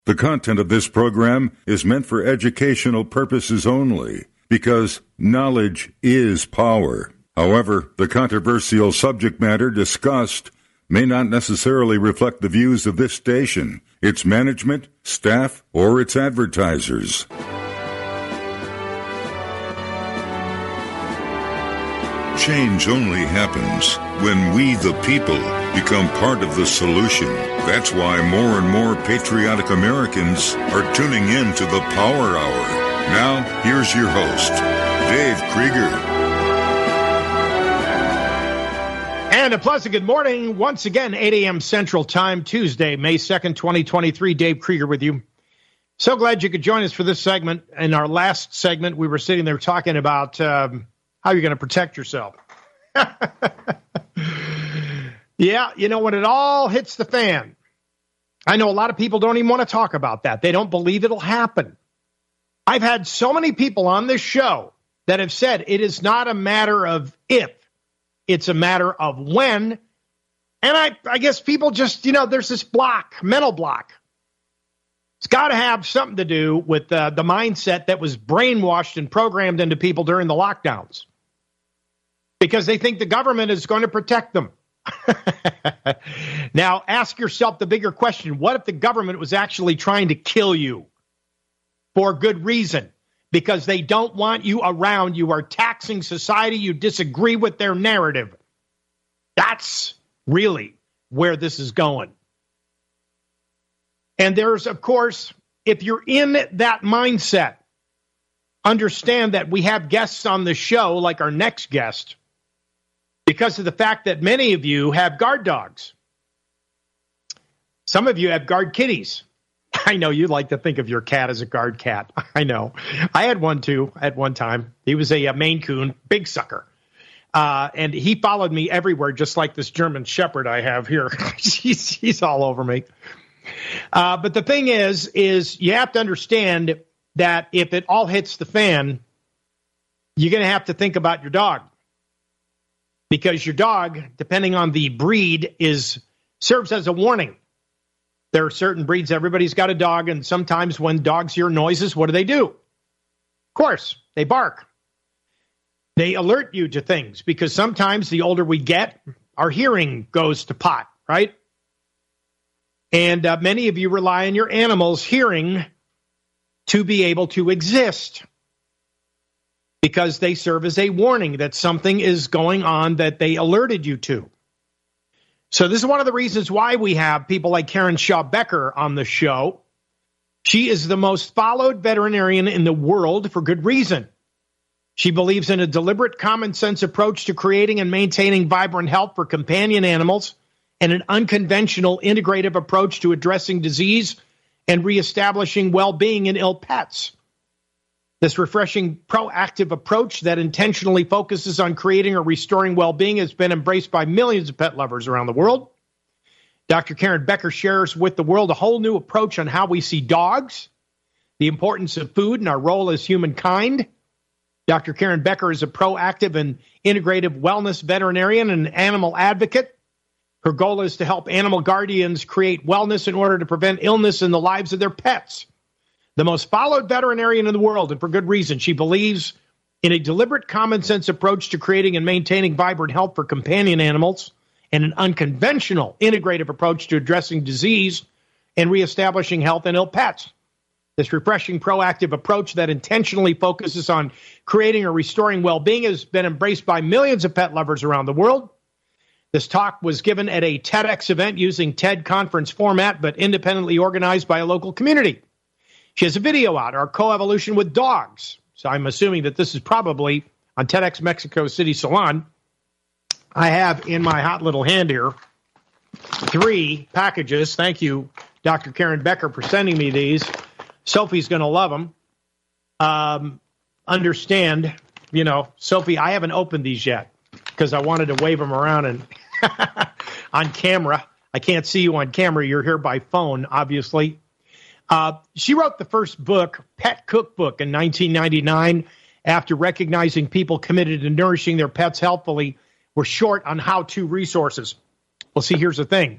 The content of this program is meant for educational purposes only, because knowledge is power. However, the controversial subject matter discussed may not necessarily reflect the views of this station, its management, staff, or its advertisers. Change only happens when we, the people, become part of the solution. That's why more and more patriotic Americans are tuning in to the Power Hour. Now, here's your host, Dave Krieger. And a pleasant good morning. Once again, 8 a.m. Central Time, Tuesday, May 2nd, 2023. Dave Krieger with you. So glad you could join us for this segment. In our last segment, we were sitting there talking about how you're going to protect yourself. Yeah, you know, when it all hits the fan, I know a lot of people don't even want to talk about that. They don't believe it'll happen. I've had so many people on this show that have said it is not a matter of if, it's a matter of when. And I guess people just, you know, there's this block, mental block. It's got to have something to do with the mindset that was brainwashed and programmed into people during the lockdowns, because they think the government is going to protect them. Now, ask yourself the bigger question. What if the government was actually trying to kill you for good reason? Because they don't want you around. You are taxing society. You disagree with their narrative. That's really where this is going. And there's, of course, if you're in that mindset, understand that we have guests on the show, like our next guest, because of the fact that many of you have guard dogs. Some of you have guard kitties. I know you like to think of your cat as a guard cat. I know. I had one, too, at one time. He was a Maine Coon, big sucker. And he followed me everywhere, just like this German Shepherd I have here. He's all over me. But the thing is you have to understand that if it all hits the fan, you're going to have to think about your dog. Because your dog, depending on the breed, serves as a warning. There are certain breeds, everybody's got a dog, and sometimes when dogs hear noises, what do? Of course, they bark. They alert you to things, because sometimes the older we get, our hearing goes to pot, right? And many of you rely on your animal's hearing to be able to exist, because they serve as a warning that something is going on that they alerted you to. So this is one of the reasons why we have people like Karen Shaw Becker on the show. She is the most followed veterinarian in the world for good reason. She believes in a deliberate, common sense approach to creating and maintaining vibrant health for companion animals, and an unconventional, integrative approach to addressing disease and reestablishing well-being in ill pets. This refreshing, proactive approach that intentionally focuses on creating or restoring well-being has been embraced by millions of pet lovers around the world. Dr. Karen Becker shares with the world a whole new approach on how we see dogs, the importance of food, and our role as humankind. Dr. Karen Becker is a proactive and integrative wellness veterinarian and animal advocate. Her goal is to help animal guardians create wellness in order to prevent illness in the lives of their pets. The most followed veterinarian in the world, and for good reason. She believes in a deliberate, common sense approach to creating and maintaining vibrant health for companion animals, and an unconventional, integrative approach to addressing disease and reestablishing health in ill pets. This refreshing, proactive approach that intentionally focuses on creating or restoring well-being has been embraced by millions of pet lovers around the world. This talk was given at a TEDx event using TED conference format, but independently organized by a local community. She has a video out, our coevolution with dogs. So I'm assuming that this is probably on TEDx Mexico City Salon. I have in my hot little hand here 3 packages. Thank you, Dr. Karen Becker, for sending me these. Sophie's going to love them. Understand, you know, Sophie, I haven't opened these yet because I wanted to wave them around and on camera. I can't see you on camera. You're here by phone, obviously. She wrote the first book, Pet Cookbook, in 1999 after recognizing people committed to nourishing their pets healthfully were short on how-to resources. Well, see, here's the thing.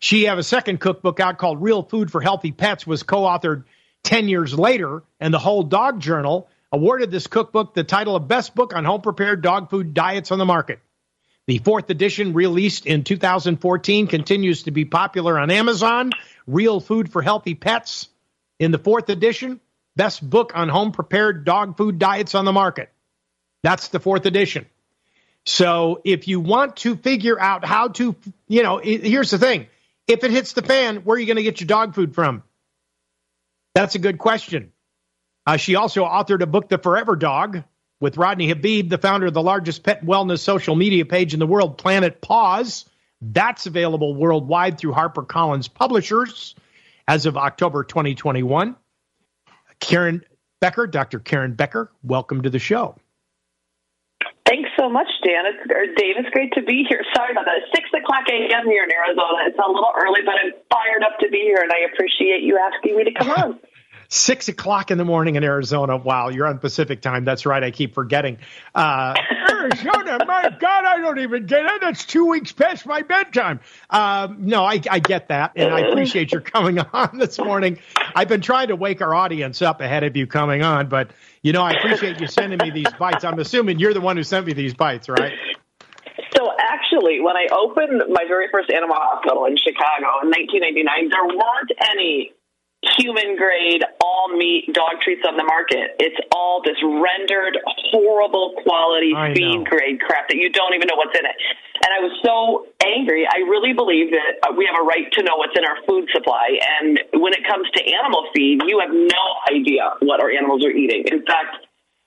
She have a second cookbook out called Real Food for Healthy Pets, was co-authored 10 years later, and the Whole Dog Journal awarded this cookbook the title of Best Book on Home-Prepared Dog Food Diets on the Market. The fourth edition, released in 2014, continues to be popular on Amazon. Real Food for Healthy Pets in the fourth edition, Best Book on Home-Prepared Dog Food Diets on the Market. That's the fourth edition. So if you want to figure out how to, here's the thing. If it hits the fan, where are you going to get your dog food from? That's a good question. She also authored a book, The Forever Dog, with Rodney Habib, the founder of the largest pet wellness social media page in the world, Planet Paws. That's available worldwide through HarperCollins Publishers as of October 2021. Karen Becker, Dr. Karen Becker, welcome to the show. Thanks so much, Dave. It's great to be here. Sorry about that. It's 6 o'clock a.m. here in Arizona. It's a little early, but I'm fired up to be here, and I appreciate you asking me to come on. 6 o'clock in the morning in Arizona. Wow, you're on Pacific time. That's right. I keep forgetting. Arizona, my God, I don't even get it. That's 2 weeks past my bedtime. No, I get that, and I appreciate your coming on this morning. I've been trying to wake our audience up ahead of you coming on, but, I appreciate you sending me these bites. I'm assuming you're the one who sent me these bites, right? So actually, when I opened my very first animal hospital in Chicago in 1999, there weren't any human-grade, all-meat dog treats on the market. It's all this rendered, horrible quality, feed-grade crap that you don't even know what's in it. And I was so angry. I really believe that we have a right to know what's in our food supply. And when it comes to animal feed, you have no idea what our animals are eating. In fact,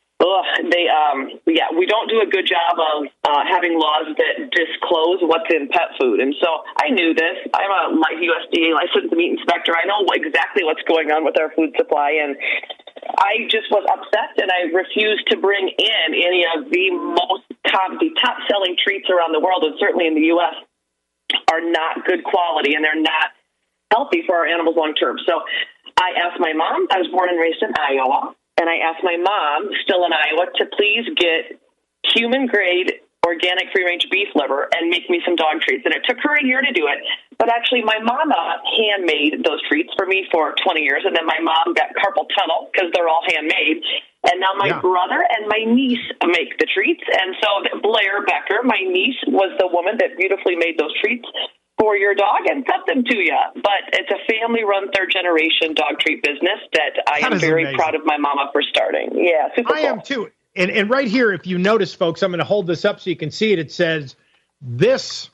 we don't do a good job of having laws that disclose what's in pet food. And so I knew this. I'm a USDA licensed meat inspector. I know exactly what's going on with our food supply. And I just was upset, and I refused to bring in any of the top-selling treats around the world, and certainly in the U.S., are not good quality, and they're not healthy for our animals long term. So I asked my mom. I was born and raised in Iowa. And I asked my mom, still in Iowa, to please get human-grade, organic free-range beef liver and make me some dog treats. And it took her a year to do it. But actually, my mama handmade those treats for me for 20 years. And then my mom got carpal tunnel because they're all handmade. And now my brother and my niece make the treats. And so Blair Becker, my niece, was the woman that beautifully made those treats for your dog and cut them to you. But it's a family-run third-generation dog treat business that I am very proud of my mama for starting. Yeah, super cool. I am too. And right here, if you notice, folks, I'm going to hold this up so you can see it. It says this.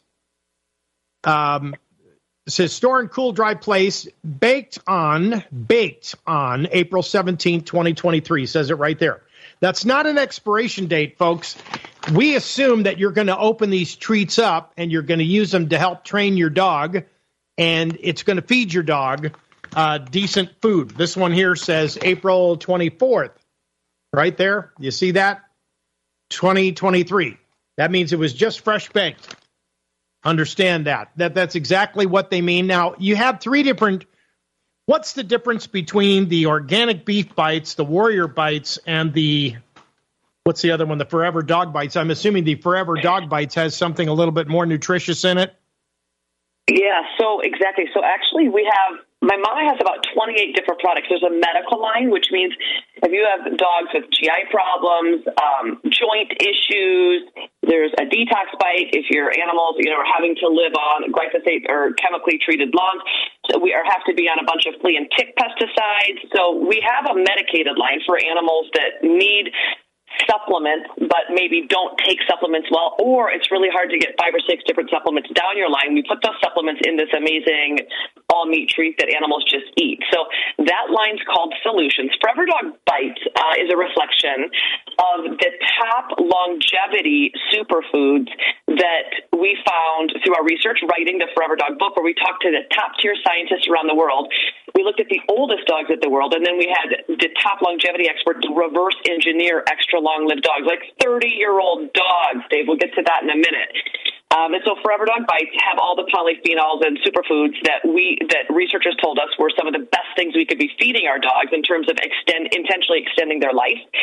It says store in cool, dry place, baked on April 17, 2023. Says it right there. That's not an expiration date, folks. We assume that you're going to open these treats up and you're going to use them to help train your dog, and it's going to feed your dog decent food. This one here says April 24th, right there. You see that? 2023. That means it was just fresh baked. Understand that. That's exactly what they mean. Now, you have three different. What's the difference between the organic beef bites, the Warrior bites, and what's the other one, the Forever Dog Bites? I'm assuming the Forever Dog Bites has something a little bit more nutritious in it. Yeah, so exactly. So actually my mama has about 28 different products. There's a medical line, which means if you have dogs with GI problems, joint issues, there's a detox bite. If your animals, are having to live on glyphosate or chemically treated lawns, so we have to be on a bunch of flea and tick pesticides. So we have a medicated line for animals that need supplements, but maybe don't take supplements well, or it's really hard to get 5 or 6 different supplements down your line. We put those supplements in this amazing all-meat treat that animals just eat. So that line's called Solutions. Forever Dog Bites is a reflection of the top longevity superfoods that we found through our research writing the Forever Dog book, where we talked to the top-tier scientists around the world. We looked at the oldest dogs in the world, and then we had the top longevity experts reverse engineer extra long-lived dogs, like 30-year-old dogs. Dave, we'll get to that in a minute. And so Forever Dog Bites have all the polyphenols and superfoods that researchers told us were some of the best things we could be feeding our dogs in terms of intentionally extending their life.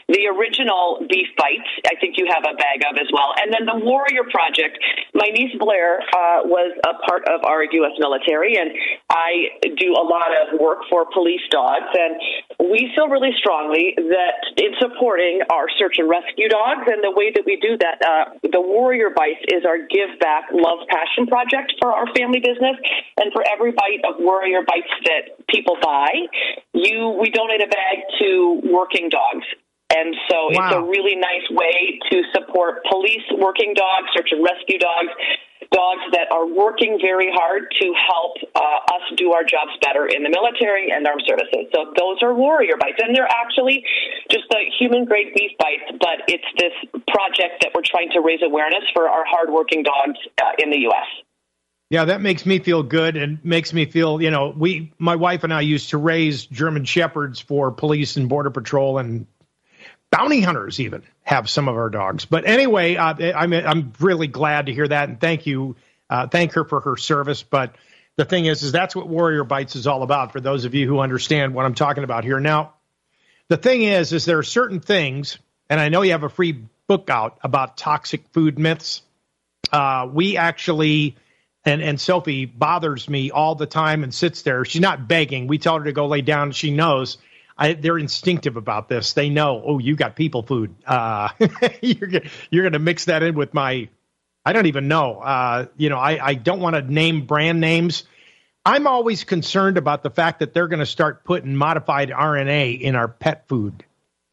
the original Beef Bites, I think you have a bag of as well. And then the Warrior Project. My niece Blair was a part of our U.S. military, and I do a lot of work for police dogs. And we feel really strongly that in supporting our search and rescue dogs, and the way that we do that, the Warrior Bites is our give back, love, passion project for our family business. And for every bite of Warrior Bites that people buy, we donate a bag to working dogs. And so It's a really nice way to support police working dogs, search and rescue dogs, dogs that are working very hard to help us do our jobs better in the military and armed services. So those are Warrior Bites. And they're actually just the human-grade beef bites, but it's this project that we're trying to raise awareness for our hardworking dogs in the U.S. Yeah, that makes me feel good and makes me feel, my wife and I used to raise German Shepherds for police and border patrol, and bounty hunters even have some of our dogs. But anyway, I'm really glad to hear that, and thank you. Thank her for her service. But the thing is that's what Warrior Bites is all about, for those of you who understand what I'm talking about here. Now, the thing is there are certain things, and I know you have a free book out about toxic food myths. We actually... And Sophie bothers me all the time and sits there. She's not begging. We tell her to go lay down. She knows. They're instinctive about this. They know, oh, you got people food. You're going to mix that in with my, I don't even know. I don't want to name brand names. I'm always concerned about the fact that they're going to start putting modified RNA in our pet food.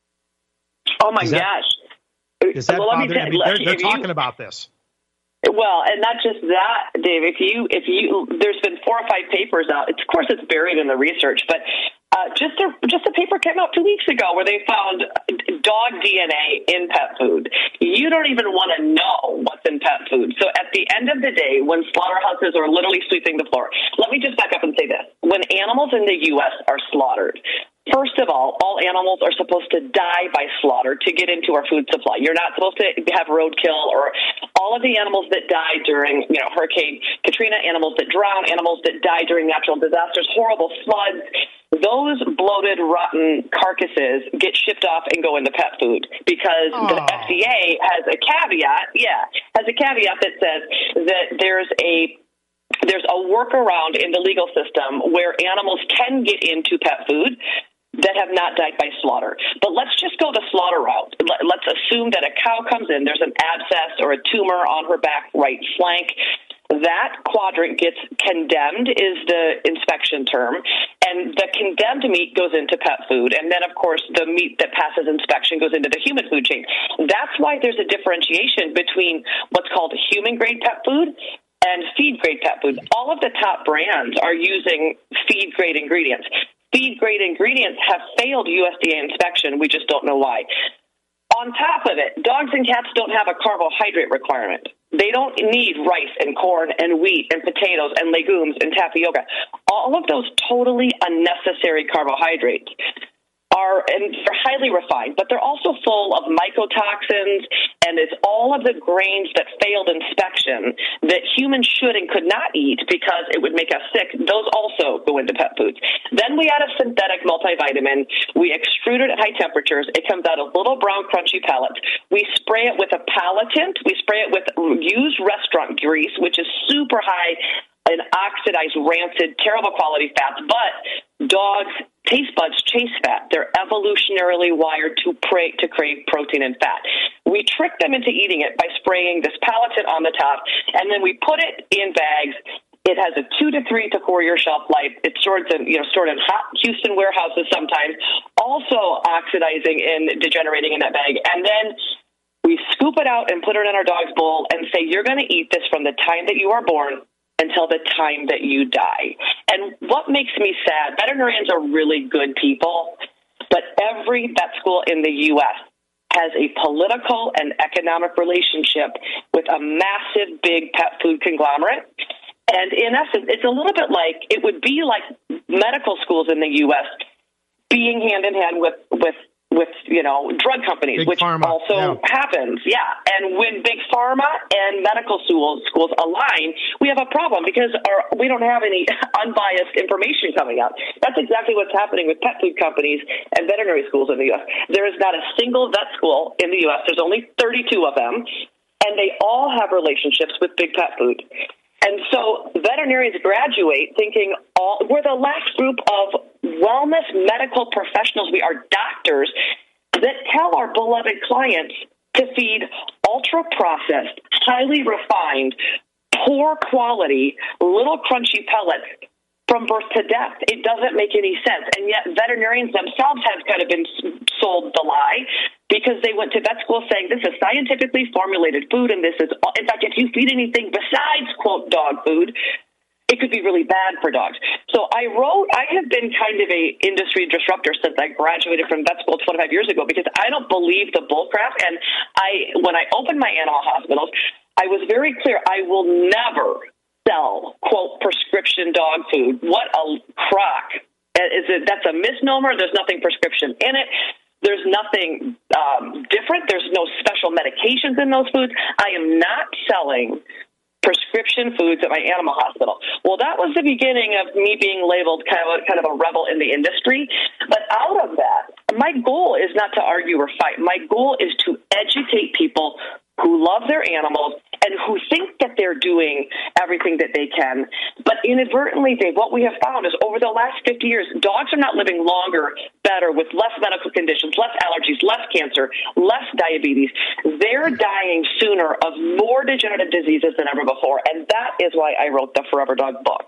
Oh, my gosh. Does that bother you? They're talking about this. Well, and not just that, Dave. If you, there's been 4 or 5 papers out. Of course, it's buried in the research, but just a paper came out 2 weeks ago where they found dog DNA in pet food. You don't even want to know what's in pet food. So at the end of the day, when slaughterhouses are literally sweeping the floor, let me just back up and say this: when animals in the U.S. are slaughtered, first of all animals are supposed to die by slaughter to get into our food supply. You're not supposed to have roadkill or all of the animals that die during, Hurricane Katrina, animals that drown, animals that die during natural disasters, horrible floods. Those bloated, rotten carcasses get shipped off and go into pet food because the FDA has a caveat. That says that there's a workaround in the legal system where animals can get into pet food that have not died by slaughter. But let's just go the slaughter route. Let's assume that a cow comes in, there's an abscess or a tumor on her back right flank. That quadrant gets condemned is the inspection term, and the condemned meat goes into pet food. And then, of course, the meat that passes inspection goes into the human food chain. That's why there's a differentiation between what's called human-grade pet food and feed-grade pet food. All of the top brands are using feed-grade ingredients. Feed-grade ingredients have failed USDA inspection. We just don't know why. On top of it, dogs and cats don't have a carbohydrate requirement. They don't need rice and corn and wheat and potatoes and legumes and tapioca. All of those totally unnecessary carbohydrates and they're highly refined, but they're also full of mycotoxins, and it's all of the grains that failed inspection that humans should and could not eat because it would make us sick. Those also go into pet foods. Then we add a synthetic multivitamin. We extrude it at high temperatures. It comes out of little brown crunchy pellets. We spray it with a palatant. We spray it with used restaurant grease, which is super high in oxidized, rancid, terrible quality fats, but dogs' taste buds chase fat. They're evolutionarily wired to crave protein and fat. We trick them into eating it by spraying this palatant on the top, and then we put it in bags. It has a 2 to 3 to 4 year shelf life. It's stored in hot Houston warehouses sometimes, also oxidizing and degenerating in that bag. And then we scoop it out and put it in our dog's bowl and say, you're going to eat this from the time that you are born until the time that you die. And what makes me sad, veterinarians are really good people, but every vet school in the U.S. has a political and economic relationship with a massive, big pet food conglomerate. And in essence, it's a little bit like, it would be like medical schools in the U.S. being hand in hand with drug companies, Big which pharma. also happens. Yeah. And when big pharma and medical schools align, we have a problem because we don't have any unbiased information coming out. That's exactly what's happening with pet food companies and veterinary schools in the U.S. There is not a single vet school in the U.S. There's only 32 of them, and they all have relationships with big pet food. And so veterinarians graduate thinking we're the last group of wellness medical professionals. We are doctors that tell our beloved clients to feed ultra-processed, highly refined, poor quality, little crunchy pellets from birth to death. It doesn't make any sense. And yet veterinarians themselves have kind of been sold the lie because they went to vet school saying this is scientifically formulated food, and this is, in fact, if you feed anything besides, quote, dog food, it could be really bad for dogs. So I have been kind of a industry disruptor since I graduated from vet school 25 years ago because I don't believe the bullcrap. And when I opened my animal hospitals, I was very clear, I will never sell, quote, prescription dog food. What a crock. That's a misnomer. There's nothing prescription in it. There's nothing different. There's no special medications in those foods. I am not selling prescription foods at my animal hospital. Well, that was the beginning of me being labeled kind of a rebel in the industry. But out of that, my goal is not to argue or fight. My goal is to educate people who love their animals and who think that they're doing everything that they can. But inadvertently, Dave, what we have found is over the last 50 years, dogs are not living longer, better, with less medical conditions, less allergies, less cancer, less diabetes. They're dying sooner of more degenerative diseases than ever before. And that is why I wrote the Forever Dog book.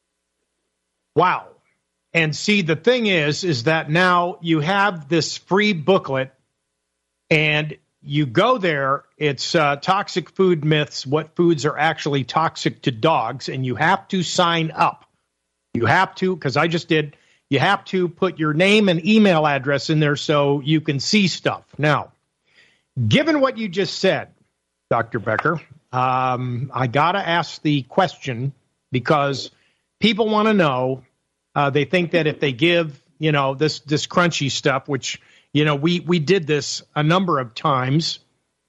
Wow. And see, the thing is that now you have this free booklet and you go there, it's Toxic Food Myths, what foods are actually toxic to dogs, and you have to sign up. You have to, because I just did, you have to put your name and email address in there so you can see stuff. Now, given what you just said, Dr. Becker, I got to ask the question because people want to know. They think that if they give, this crunchy stuff, which we did this a number of times,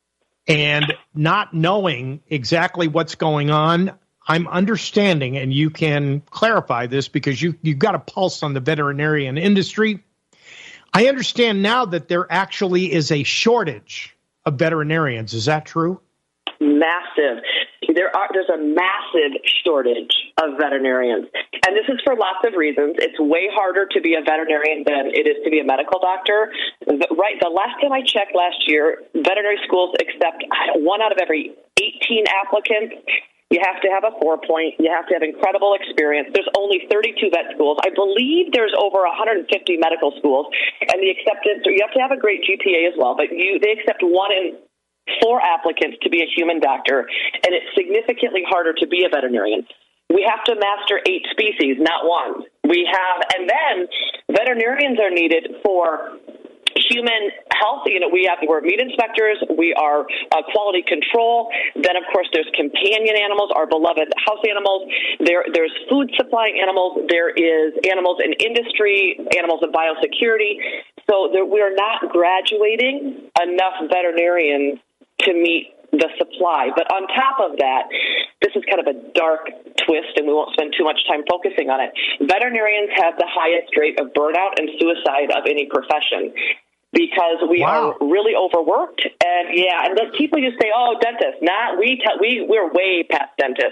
and not knowing exactly what's going on, I'm understanding, and you can clarify this because you've got a pulse on the veterinarian industry. I understand now that there actually is a shortage of veterinarians. Is that true? Massive. There's a massive shortage of veterinarians. And this is for lots of reasons. It's way harder to be a veterinarian than it is to be a medical doctor. Right. The last time I checked last year, veterinary schools accept 1 out of every 18 applicants. You have to have a 4-point. You have to have incredible experience. There's only 32 vet schools. I believe there's over 150 medical schools. And the acceptance, you have to have a great GPA as well, but they accept 1 in 4 applicants to be a human doctor, and it's significantly harder to be a veterinarian. We have to master 8 species, not 1. And then veterinarians are needed for human health. We're meat inspectors. We are quality control. Then, of course, there's companion animals, our beloved house animals. There's food supplying animals. There is animals in industry, animals in biosecurity. So we are not graduating enough veterinarians to meet the supply. But on top of that, this is kind of a dark twist, and we won't spend too much time focusing on it. Veterinarians have the highest rate of burnout and suicide of any profession because we are really overworked. And then people just say, "Oh, dentists." We're way past dentists.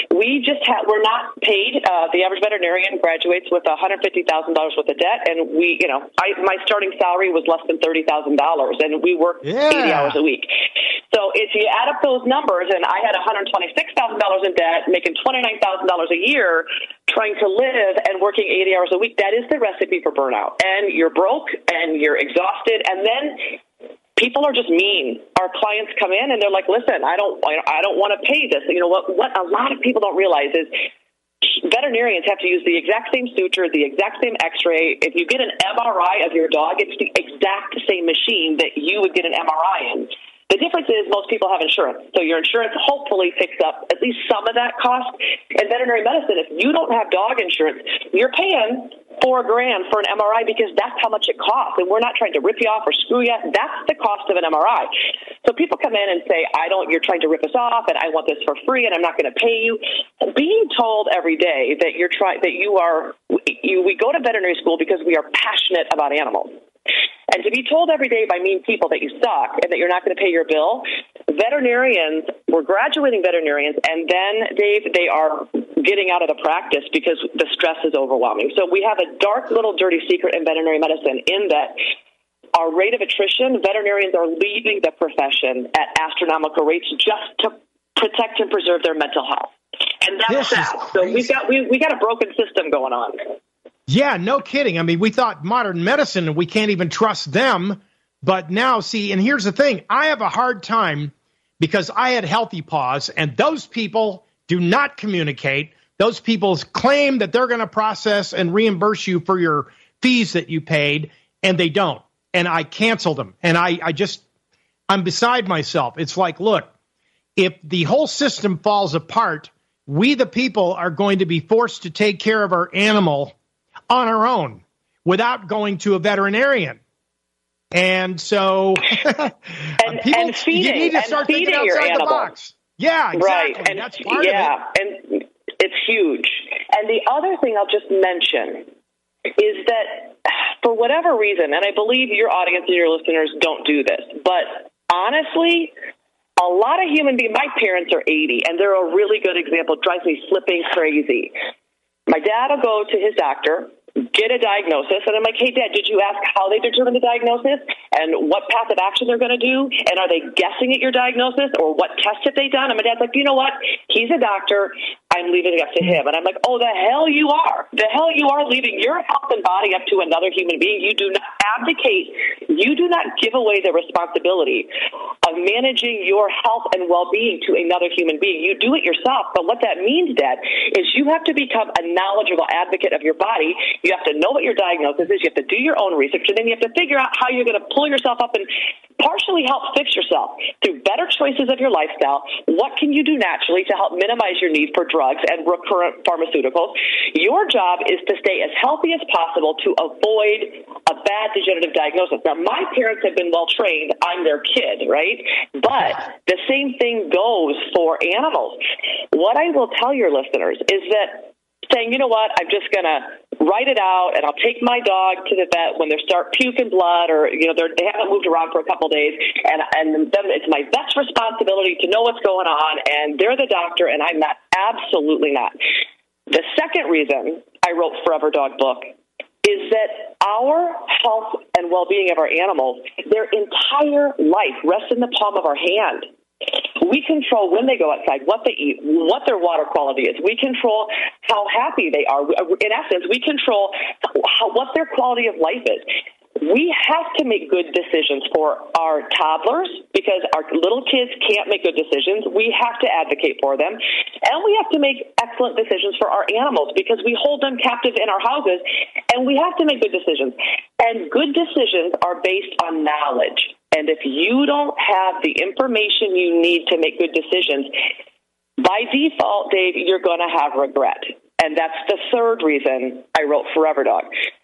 We're not paid. The average veterinarian graduates with $150,000 worth of debt, and my starting salary was less than $30,000, and we work 80 hours a week. So if you add up those numbers, and I had $126,000 in debt, making $29,000 a year, trying to live and working 80 hours a week, that is the recipe for burnout. And you're broke, and you're exhausted, and then people are just mean. Our clients come in and they're like, "Listen, I don't want to pay this." What a lot of people don't realize is veterinarians have to use the exact same suture, the exact same x-ray. If you get an MRI of your dog, it's the exact same machine that you would get an MRI in. The difference is most people have insurance. So your insurance hopefully picks up at least some of that cost. In veterinary medicine, if you don't have dog insurance, you're paying $4,000 for an MRI because that's how much it costs. And we're not trying to rip you off or screw you. That's the cost of an MRI. So people come in and say, you're trying to rip us off and I want this for free and I'm not going to pay you. Being told every day that we go to veterinary school because we are passionate about animals. And to be told every day by mean people that you suck and that you're not going to pay your bill, we're graduating veterinarians, and then, Dave, they are getting out of the practice because the stress is overwhelming. So we have a dark little dirty secret in veterinary medicine in that our rate of attrition, veterinarians are leaving the profession at astronomical rates just to protect and preserve their mental health. And that's sad. So we got a broken system going on. Yeah, no kidding. I mean, we thought modern medicine, we can't even trust them. But now, see, and here's the thing. I have a hard time because I had Healthy Paws, and those people do not communicate. Those people claim that they're going to process and reimburse you for your fees that you paid, and they don't. And I canceled them. And I'm beside myself. It's like, look, if the whole system falls apart, we, the people, are going to be forced to take care of our animal on our own without going to a veterinarian. And so and you need to start thinking outside the box. Yeah, exactly. Right. And that's part of it. And it's huge. And the other thing I'll just mention is that for whatever reason, and I believe your audience and your listeners don't do this, but honestly, a lot of human beings, my parents are 80, and they're a really good example. It drives me flipping crazy. My dad will go to his doctor, get a diagnosis, and I'm like, hey, Dad, did you ask how they determine the diagnosis and what path of action they're going to do? And are they guessing at your diagnosis or what tests have they done? And my dad's like, you know what? He's a doctor. I'm leaving it up to him. And I'm like, oh, the hell you are. The hell you are leaving your health and body up to another human being. You do not abdicate. You do not give away the responsibility of managing your health and well-being to another human being. You do it yourself. But what that means, Dad, is you have to become a knowledgeable advocate of your body. You have to know what your diagnosis is. You have to do your own research. And then you have to figure out how you're going to pull yourself up and partially help fix yourself through better choices of your lifestyle. What can you do naturally to help minimize your need for drugs and recurrent pharmaceuticals? Your job is to stay as healthy as possible to avoid a bad degenerative diagnosis. Now, my parents have been well trained. I'm their kid, right? But the same thing goes for animals. What I will tell your listeners is that saying, you know what, I'm just going to write it out and I'll take my dog to the vet when they start puking blood or, they haven't moved around for a couple of days. And then it's my vet's responsibility to know what's going on. And they're the doctor and I'm not. Absolutely not. The second reason I wrote Forever Dog book is that our health and well-being of our animals, their entire life rests in the palm of our hand. We control when they go outside, what they eat, what their water quality is. We control how happy they are. In essence, we control what their quality of life is. We have to make good decisions for our toddlers because our little kids can't make good decisions. We have to advocate for them. And we have to make excellent decisions for our animals because we hold them captive in our houses, and we have to make good decisions. And good decisions are based on knowledge. And if you don't have the information you need to make good decisions, by default, Dave, you're going to have regret. And that's the third reason I wrote Forever Dog.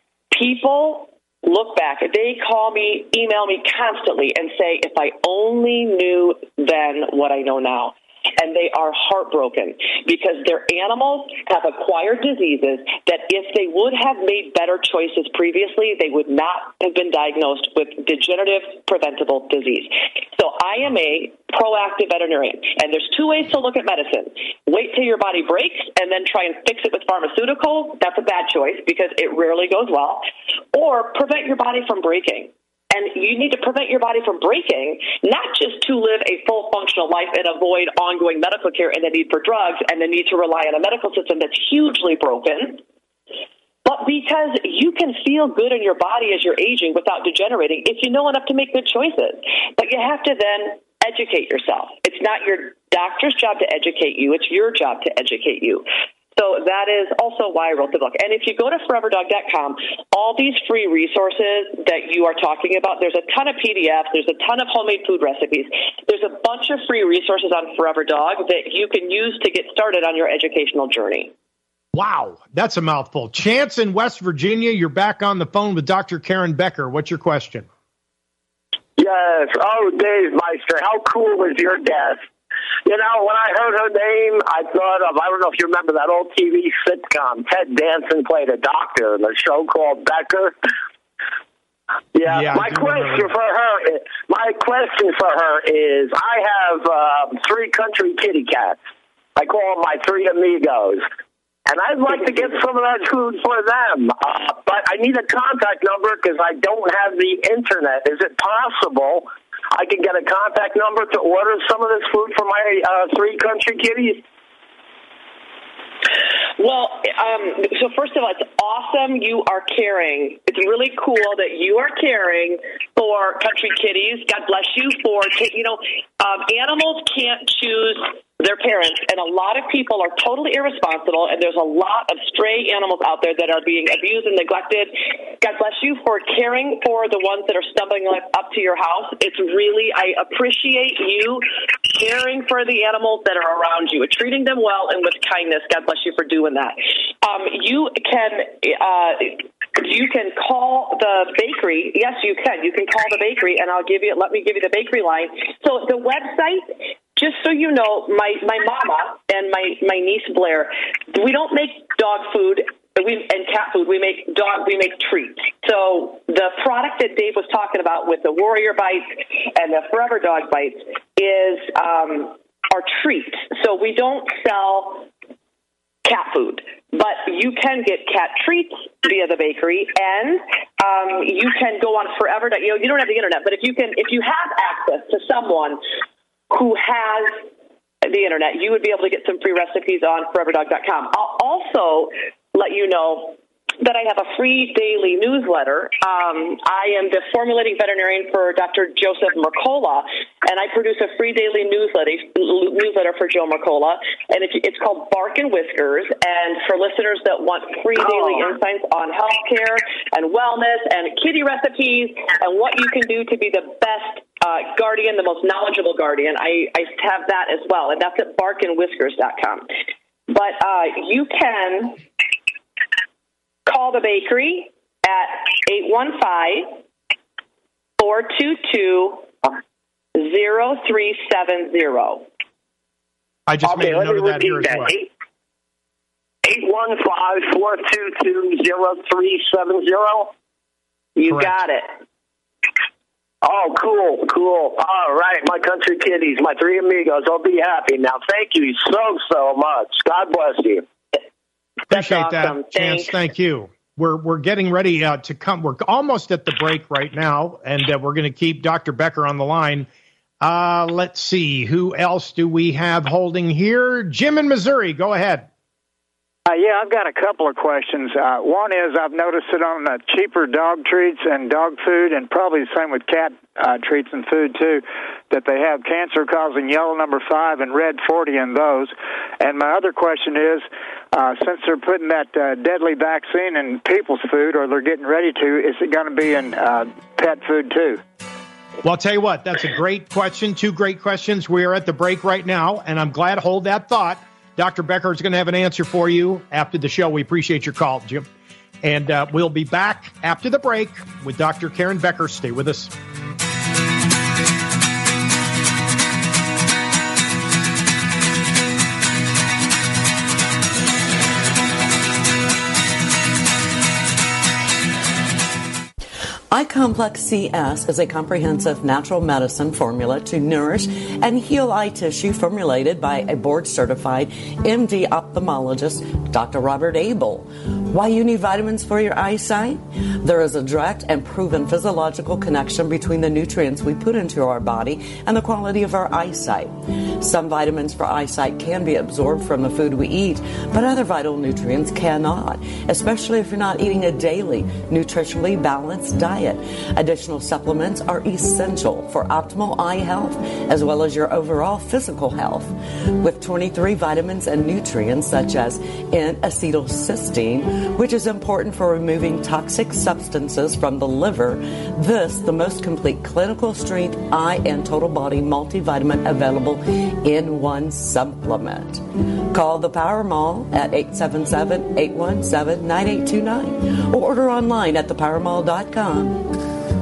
People look back. They call me, email me constantly and say, if I only knew then what I know now. And they are heartbroken because their animals have acquired diseases that if they would have made better choices previously, they would not have been diagnosed with degenerative preventable disease. So I am a proactive veterinarian, and there's two ways to look at medicine. Wait till your body breaks and then try and fix it with pharmaceuticals. That's a bad choice because it rarely goes well. Or prevent your body from breaking. And you need to prevent your body from breaking, not just to live a full functional life and avoid ongoing medical care and the need for drugs and the need to rely on a medical system that's hugely broken, but because you can feel good in your body as you're aging without degenerating if you know enough to make good choices. But you have to then educate yourself. It's not your doctor's job to educate you. It's your job to educate you. So that is also why I wrote the book. And if you go to foreverdog.com, all these free resources that you are talking about, there's a ton of PDFs, there's a ton of homemade food recipes. There's a bunch of free resources on Forever Dog that you can use to get started on your educational journey. Wow, that's a mouthful. Chance in West Virginia, you're back on the phone with Dr. Karen Becker. What's your question? Yes. Oh, Dave Meister, how cool is your guest? You know, when I heard her name, I thought of, I don't know if you remember that old TV sitcom. Ted Danson played a doctor in a show called Becker. Yeah, my question for her is, I have 3 country kitty cats. I call them my 3 amigos. And I'd like to get some of that food for them. But I need a contact number because I don't have the internet. Is it possible I can get a contact number to order some of this food for my 3 country kitties? Well, so first of all, it's awesome you are caring. It's really cool that you are caring for country kitties. God bless you for, animals can't choose their parents, and a lot of people are totally irresponsible, and there's a lot of stray animals out there that are being abused and neglected. God bless you for caring for the ones that are stumbling up to your house. It's really, I appreciate you caring for the animals that are around you, treating them well and with kindness. God bless you for doing that. You can call the bakery. Yes, you can. You can call the bakery, and let me give you the bakery line. So the website, just so you know, my mama and my niece Blair, we don't make dog food and cat food. We make treats. So the product that Dave was talking about with the Warrior Bites and the Forever Dog Bites is our treats. So we don't sell cat food, but you can get cat treats via the bakery, and you can go on Forever. You don't have the internet, but if you have access to someone who has the internet, you would be able to get some free recipes on foreverdog.com. I'll also let you know that I have a free daily newsletter. I am the formulating veterinarian for Dr. Joseph Mercola, and I produce a free daily newsletter for Joe Mercola, and it's called Bark and Whiskers. And for listeners that want free daily insights on healthcare and wellness and kitty recipes and what you can do to be the best guardian, the most knowledgeable guardian, I have that as well, and that's at barkandwhiskers.com. But you can call the bakery at 815-422-0370. I just made a note of that here as well. 815-422-0370. You Correct. got it. Oh, cool. All right, my country kitties, my 3 amigos, I'll be happy. Now, thank you so much. God bless you. Appreciate awesome. that, Chance. Thank you. We're getting ready to come. We're almost at the break right now, and we're going to keep Dr. Becker on the line. Let's see. Who else do we have holding here? Jim in Missouri. Go ahead. Yeah, I've got a couple of questions. One is I've noticed it on cheaper dog treats and dog food, and probably the same with cat treats and food, too, that they have cancer-causing yellow number 5 and red 40 in those. And my other question is, since they're putting that deadly vaccine in people's food, or they're getting ready to, is it going to be in pet food, too? Well, I'll tell you what, that's a great question. 2 great questions. We are at the break right now, and I'm glad to hold that thought. Dr. Becker is going to have an answer for you after the show. We appreciate your call, Jim. And we'll be back after the break with Dr. Karen Becker. Stay with us. iComplex CS is a comprehensive natural medicine formula to nourish and heal eye tissue formulated by a board-certified MD ophthalmologist, Dr. Robert Abel. Why you need vitamins for your eyesight? There is a direct and proven physiological connection between the nutrients we put into our body and the quality of our eyesight. Some vitamins for eyesight can be absorbed from the food we eat, but other vital nutrients cannot, especially if you're not eating a daily, nutritionally balanced diet. Additional supplements are essential for optimal eye health as well as your overall physical health. With 23 vitamins and nutrients such as N-acetylcysteine, which is important for removing toxic substances from the liver. This, the most complete clinical strength eye and total body multivitamin available in one supplement. Call the Power Mall at 877-817-9829 or order online at thepowermall.com.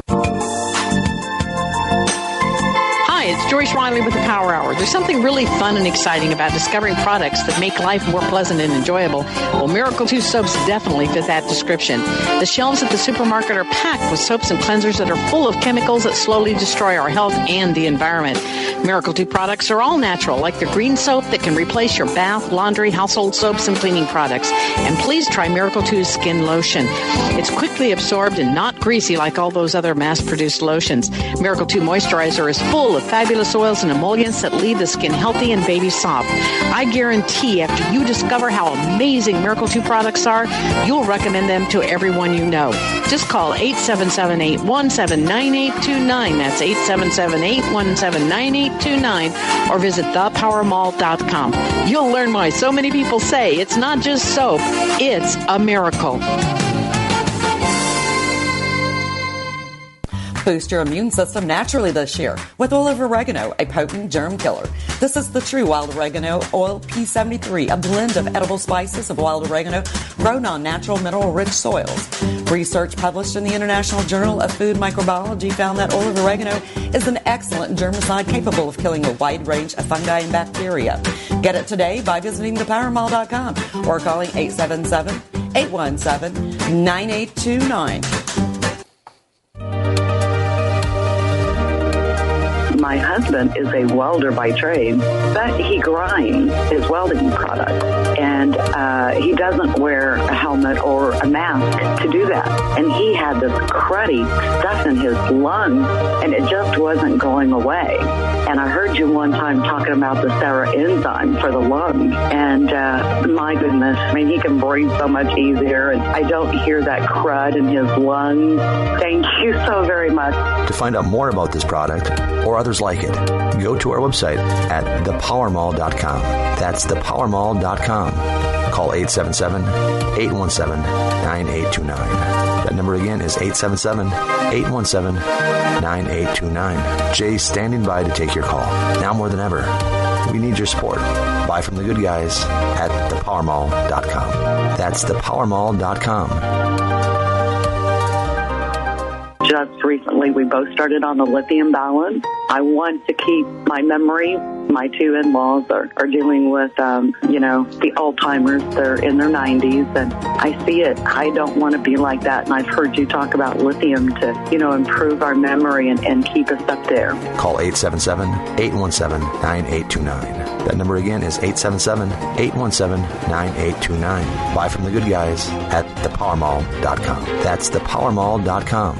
Hi, it's Joyce Riley with the Power Hour. There's something really fun and exciting about discovering products that make life more pleasant and enjoyable. Well, Miracle 2 soaps definitely fit that description. The shelves at the supermarket are packed with soaps and cleansers that are full of chemicals that slowly destroy our health and the environment. Miracle 2 products are all natural, like the green soap that can replace your bath, laundry, household soaps, and cleaning products. And please try Miracle 2's skin lotion. It's quickly absorbed and not greasy like all those other mass-produced lotions. Miracle 2 moisturizer is full of fabulous oils and emollients that leave the skin healthy and baby soft. I guarantee after you discover how amazing Miracle 2 products are, you'll recommend them to everyone you know. Just call 877-817-9829. That's 877-817-9829 or visit thepowermall.com. You'll learn why so many people say it's not just soap, it's a miracle. Boost your immune system naturally this year with oil of oregano, a potent germ killer. This is the true wild oregano oil P73, a blend of edible spices of wild oregano grown on natural mineral-rich soils. Research published in the International Journal of Food Microbiology found that oil of oregano is an excellent germicide capable of killing a wide range of fungi and bacteria. Get it today by visiting thepowermall.com or calling 877-817-9829. My husband is a welder by trade, but he grinds his welding product, and he doesn't wear a helmet or a mask to do that. And he had this cruddy stuff in his lungs, and it just wasn't going away. And I heard you one time talking about the Sarah enzyme for the lungs, and my goodness, I mean, he can breathe so much easier, and I don't hear that crud in his lungs. Thank you so very much. To find out more about this product or others like it, go to our website at thepowermall.com. That's thepowermall.com. Call 877-817-9829. That number again is 877-817-9829. Jay's standing by to take your call. Now more than ever, we need your support. Buy from the good guys at thepowermall.com. That's thepowermall.com. Just recently, we both started on the lithium balance. I want to keep my memory. My two in-laws are dealing with, the Alzheimer's. They're in their 90s, and I see it. I don't want to be like that, and I've heard you talk about lithium to, improve our memory and keep us up there. Call 877-817-9829. That number again is 877-817-9829. Buy from the good guys at thepowermall.com. That's thepowermall.com.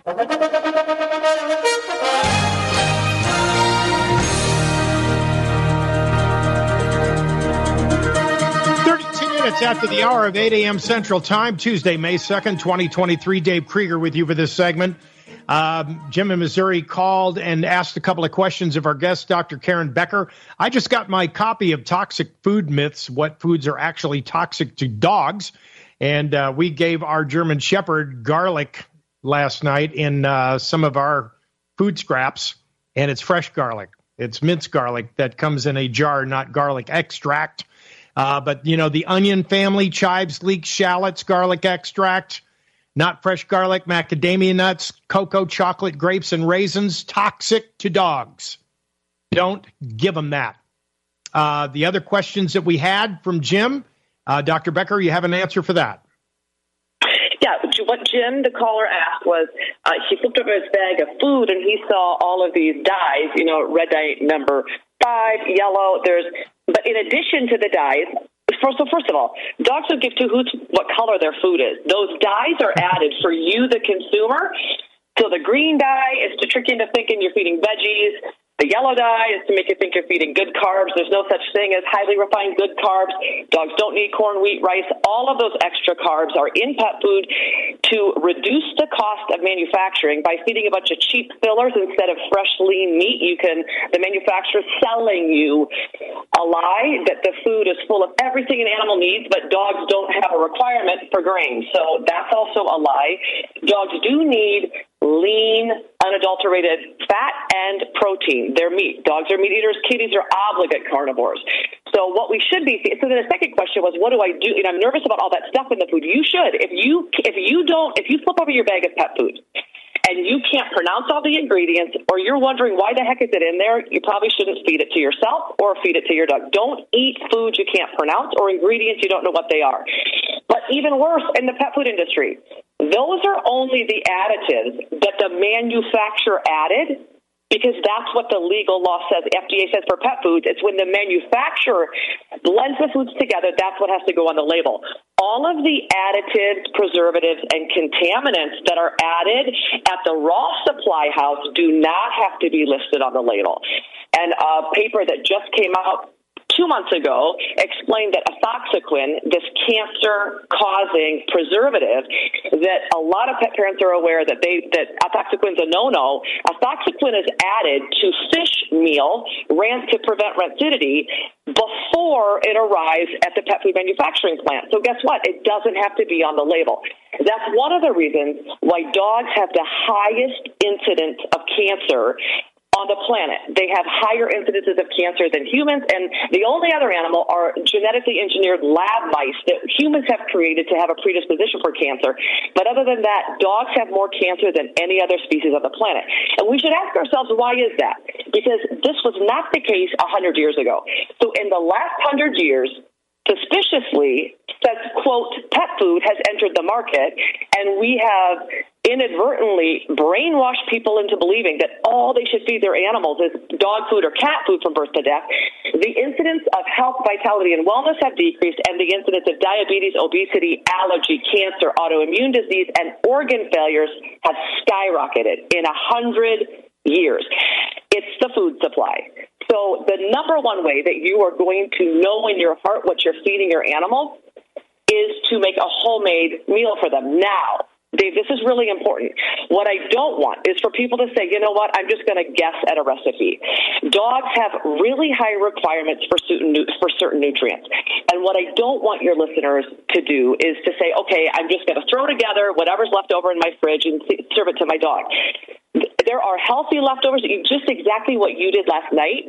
32 minutes after the hour of 8 a.m. Central Time, Tuesday, May 2nd, 2023. Dave Krieger with you for this segment. Jim in Missouri called and asked a couple of questions of our guest, Dr. Karen Becker. I just got my copy of Toxic Food Myths, What Foods Are Actually Toxic to Dogs. And we gave our German Shepherd garlic last night in some of our food scraps, and it's fresh garlic. It's minced garlic that comes in a jar, not garlic extract. But, the onion family, chives, leeks, shallots, garlic extract, not fresh garlic, macadamia nuts, cocoa, chocolate, grapes, and raisins, toxic to dogs. Don't give them that. The other questions that we had from Jim, Dr. Becker, you have an answer for that? Yeah, what Jim, the caller, asked was he flipped over his bag of food and he saw all of these dyes, red dye number 5, yellow. But in addition to the dyes, first of all, dogs don't give two hoots what color their food is. Those dyes are added for you, the consumer. So the green dye is to trick you into thinking you're feeding veggies. The yellow dye is to make you think you're feeding good carbs. There's no such thing as highly refined good carbs. Dogs don't need corn, wheat, rice. All of those extra carbs are in pet food to reduce the cost of manufacturing by feeding a bunch of cheap fillers instead of fresh, lean meat. The manufacturer's selling you a lie that the food is full of everything an animal needs, but dogs don't have a requirement for grain. So that's also a lie. Dogs do need lean, unadulterated fat and protein. They're meat. Dogs are meat eaters. Kitties are obligate carnivores. So what we should be. So then the second question was, what do I do? And I'm nervous about all that stuff in the food. You should. If you flip over your bag of pet food and you can't pronounce all the ingredients, or you're wondering why the heck is it in there, you probably shouldn't feed it to yourself or feed it to your dog. Don't eat food you can't pronounce or ingredients you don't know what they are. But even worse, in the pet food industry, those are only the additives that the manufacturer added, because that's what the legal law says, FDA says for pet foods. It's when the manufacturer blends the foods together, that's what has to go on the label. All of the additives, preservatives, and contaminants that are added at the raw supply house do not have to be listed on the label. And a paper that just came out 2 months ago explained that ethoxyquin, this cancer-causing preservative, that a lot of pet parents are aware that ethoxyquin is a no-no. Ethoxyquin is added to fish meal to prevent rancidity before it arrives at the pet food manufacturing plant. So guess what? It doesn't have to be on the label. That's one of the reasons why dogs have the highest incidence of cancer on the planet. They have higher incidences of cancer than humans, and the only other animal are genetically engineered lab mice that humans have created to have a predisposition for cancer. But other than that, dogs have more cancer than any other species on the planet. And we should ask ourselves, why is that? Because this was not the case 100 years ago. So in the last 100 years, suspiciously, says, quote, pet food has entered the market, and we have inadvertently brainwashed people into believing that all they should feed their animals is dog food or cat food from birth to death. The incidence of health, vitality, and wellness have decreased, and the incidence of diabetes, obesity, allergy, cancer, autoimmune disease, and organ failures have skyrocketed in 100 years. It's the food supply. So the number one way that you are going to know in your heart what you're feeding your animal is to make a homemade meal for them. Now, Dave, this is really important. What I don't want is for people to say, you know what, I'm just going to guess at a recipe. Dogs have really high requirements for certain nutrients. And what I don't want your listeners to do is to say, okay, I'm just going to throw together whatever's left over in my fridge and serve it to my dog. There are healthy leftovers, just exactly what you did last night.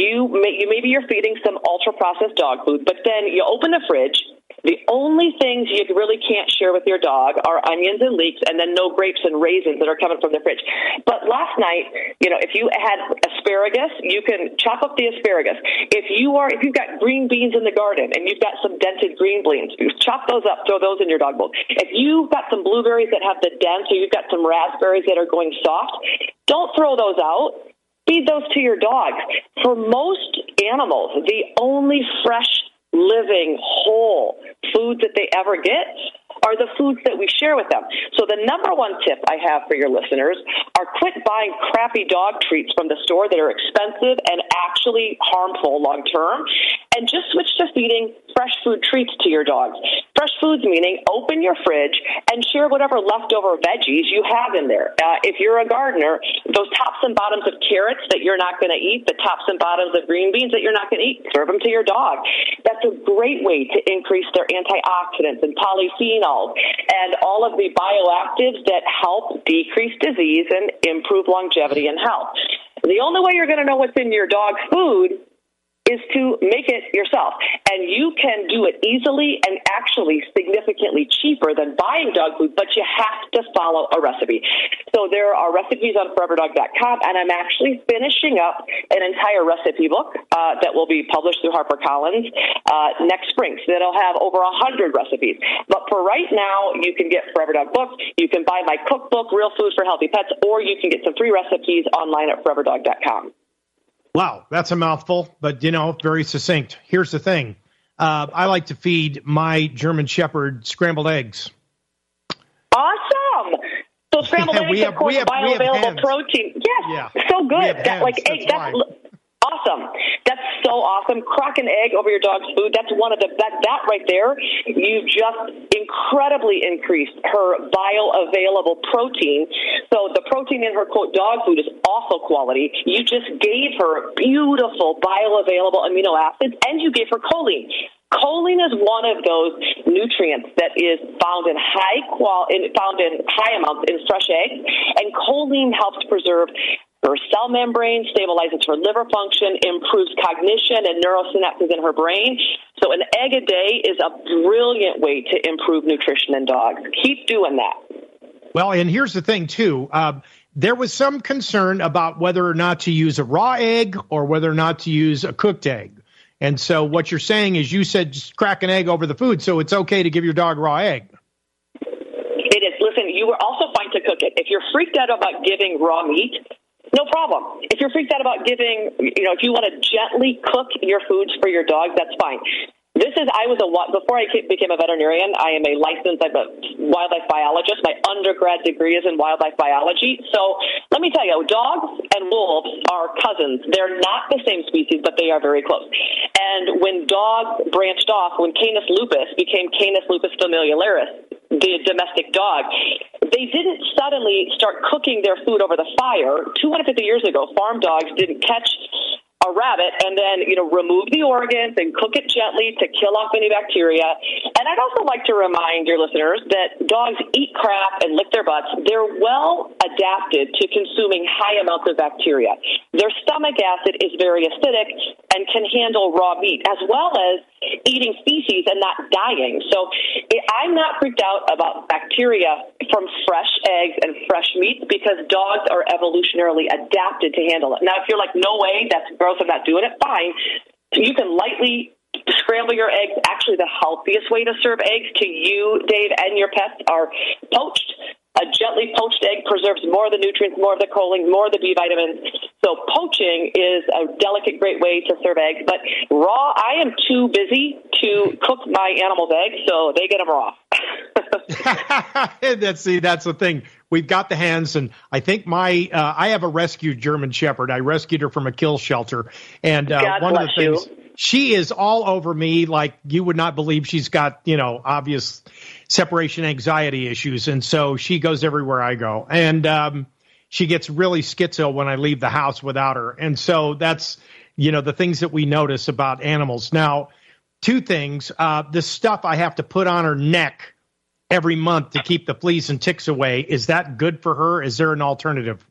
Maybe you're feeding some ultra-processed dog food, but then you open the fridge. The only things you really can't share with your dog are onions and leeks, and then no grapes and raisins that are coming from the fridge. But last night, if you had asparagus, you can chop up the asparagus. If you've got green beans in the garden and you've got some dented green beans, you chop those up, throw those in your dog bowl. If you've got some blueberries that have the dents, or you've got some raspberries that are going soft, don't throw those out. Feed those to your dogs. For most animals, the only fresh, living, whole foods that they ever get are the foods that we share with them. So the number one tip I have for your listeners are quit buying crappy dog treats from the store that are expensive and actually harmful long term, and just switch to feeding fresh food treats to your dogs. Fresh foods meaning open your fridge and share whatever leftover veggies you have in there. If you're a gardener, those tops and bottoms of carrots that you're not going to eat, the tops and bottoms of green beans that you're not going to eat, serve them to your dog. That's a great way to increase their antioxidants and polyphenols and all of the bioactives that help decrease disease and improve longevity and health. The only way you're going to know what's in your dog's food is to make it yourself. And you can do it easily and actually significantly cheaper than buying dog food, but you have to follow a recipe. So there are recipes on foreverdog.com, and I'm actually finishing up an entire recipe book that will be published through HarperCollins next spring. So that'll have over 100 recipes. But for right now, you can get Forever Dog books, you can buy my cookbook, Real Food for Healthy Pets, or you can get some free recipes online at foreverdog.com. Wow, that's a mouthful, but, very succinct. Here's the thing. I like to feed my German Shepherd scrambled eggs. Awesome. So scrambled eggs, of course, bioavailable protein. Yes, so good. That, like egg, that's awesome. That's so awesome. Crack an egg over your dog's food. That's one of that right there. You just incredibly increased her bioavailable protein. So the protein in her quote dog food is also quality. You just gave her beautiful bioavailable amino acids, and you gave her choline. Choline is one of those nutrients that is found in high amounts in fresh eggs, and choline helps preserve her cell membrane, stabilizes her liver function, improves cognition and neurosynapses in her brain. So an egg a day is a brilliant way to improve nutrition in dogs. Keep doing that. Well, and here's the thing, too. There was some concern about whether or not to use a raw egg or whether or not to use a cooked egg. And so what you're saying is you said just crack an egg over the food, so it's okay to give your dog raw egg. It is. Listen, you were also fine to cook it. If you're freaked out about giving raw meat, no problem. If you're freaked out about giving, if you want to gently cook your foods for your dog, that's fine. Before I became a veterinarian, I'm a wildlife biologist. My undergrad degree is in wildlife biology. So let me tell you, dogs and wolves are cousins. They're not the same species, but they are very close. And when dogs branched off, when Canis lupus became Canis lupus familiaris, the domestic dog, they didn't suddenly start cooking their food over the fire. 250 years ago, farm dogs didn't catch a rabbit and then, remove the organs and cook it gently to kill off any bacteria. And I'd also like to remind your listeners that dogs eat crap and lick their butts. They're well adapted to consuming high amounts of bacteria. Their stomach acid is very acidic and can handle raw meat, as well as eating feces and not dying. So I'm not freaked out about bacteria from fresh eggs and fresh meats because dogs are evolutionarily adapted to handle it. Now, if you're like, no way, that's gross, I'm not doing it, fine. You can lightly scramble your eggs. Actually, the healthiest way to serve eggs to you, Dave, and your pets are poached. A gently poached egg preserves more of the nutrients, more of the choline, more of the B vitamins. So poaching is a delicate, great way to serve eggs. But raw, I am too busy to cook my animals' eggs, so they get them raw. That's the thing. We've got the hens, and I think I have a rescued German Shepherd. I rescued her from a kill shelter, and one of the things, she is all over me like you would not believe. She's got, obvious separation anxiety issues, and so she goes everywhere I go, and she gets really schizo when I leave the house without her, and so that's, the things that we notice about animals. Now, two things, the stuff I have to put on her neck every month to keep the fleas and ticks away, is that good for her? Is there an alternative?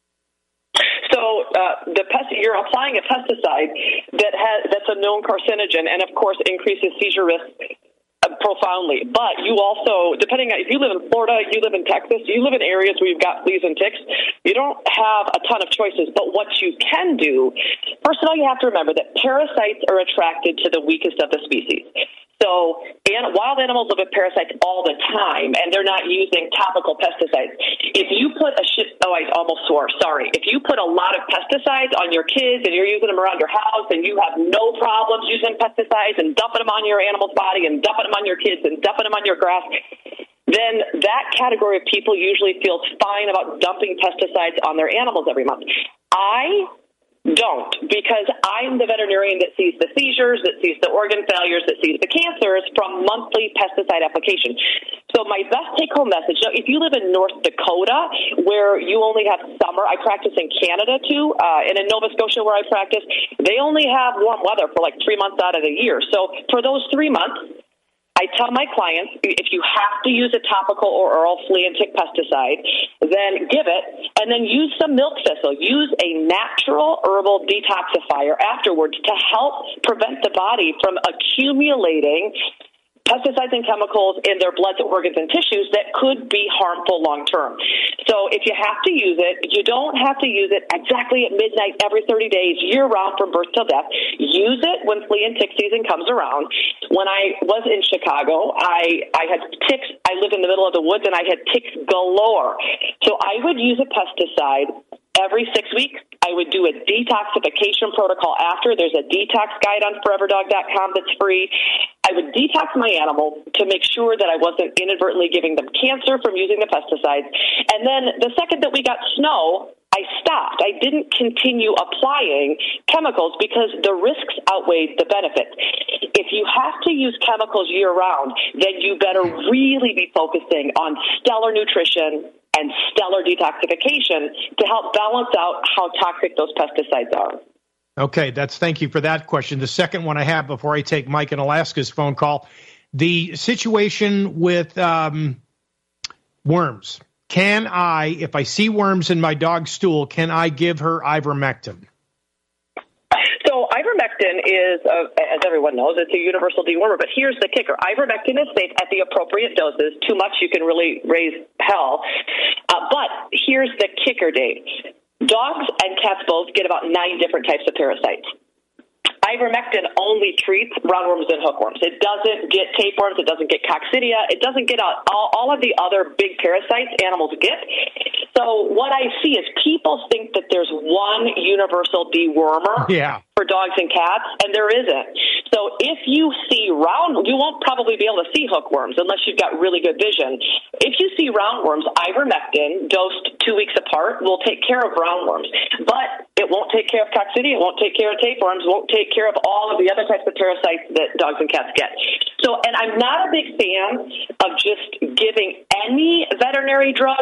So you're applying a pesticide that's a known carcinogen, and of course increases seizure risk profoundly. But you also, depending on if you live in Florida, you live in Texas, you live in areas where you've got fleas and ticks, you don't have a ton of choices. But what you can do, first of all, you have to remember that parasites are attracted to the weakest of the species. So wild animals live with parasites all the time, and they're not using topical pesticides. If you put I almost swore, sorry. If you put a lot of pesticides on your kids and you're using them around your house and you have no problems using pesticides and dumping them on your animal's body and dumping them on your kids and dumping them on your grass, then that category of people usually feels fine about dumping pesticides on their animals every month. I don't, because I'm the veterinarian that sees the seizures, that sees the organ failures, that sees the cancers from monthly pesticide application. So my best take-home message, if you live in North Dakota, where you only have summer, I practice in Canada too, and in Nova Scotia where I practice, they only have warm weather for like 3 months out of the year. So for those 3 months, I tell my clients, if you have to use a topical or oral flea and tick pesticide, then give it, and then use some milk thistle. Use a natural herbal detoxifier afterwards to help prevent the body from accumulating pesticides and chemicals in their blood, organs, and tissues that could be harmful long term. So if you have to use it, you don't have to use it exactly at midnight every 30 days, year-round from birth till death. Use it when flea and tick season comes around. When I was in Chicago, I had ticks. I lived in the middle of the woods, and I had ticks galore. So I would use a pesticide every 6 weeks. I would do a detoxification protocol after. There's a detox guide on foreverdog.com that's free. I would detox my animal to make sure that I wasn't inadvertently giving them cancer from using the pesticides. And then the second that we got snow, I stopped. I didn't continue applying chemicals because the risks outweighed the benefits. If you have to use chemicals year-round, then you better really be focusing on stellar nutrition and stellar detoxification to help balance out how toxic those pesticides are. Okay, thank you for that question. The second one I have before I take Mike in Alaska's phone call, the situation with worms. Can I, if I see worms in my dog's stool, can I give her ivermectin? So ivermectin is, as everyone knows, it's a universal dewormer. But here's the kicker. Ivermectin is safe at the appropriate doses. Too much, you can really raise hell. But here's the kicker, Dave. Dogs and cats both get about 9 different types of parasites. Ivermectin only treats roundworms and hookworms. It doesn't get tapeworms. It doesn't get coccidia. It doesn't get all of the other big parasites animals get. So what I see is people think that there's one universal dewormer for dogs and cats, and there isn't. So if you see you won't probably be able to see hookworms unless you've got really good vision. If you see roundworms, ivermectin dosed 2 weeks apart will take care of roundworms. But it won't take care of coccidia. It won't take care of tapeworms. It won't take care of all of the other types of parasites that dogs and cats get. So, and I'm not a big fan of just giving any veterinary drug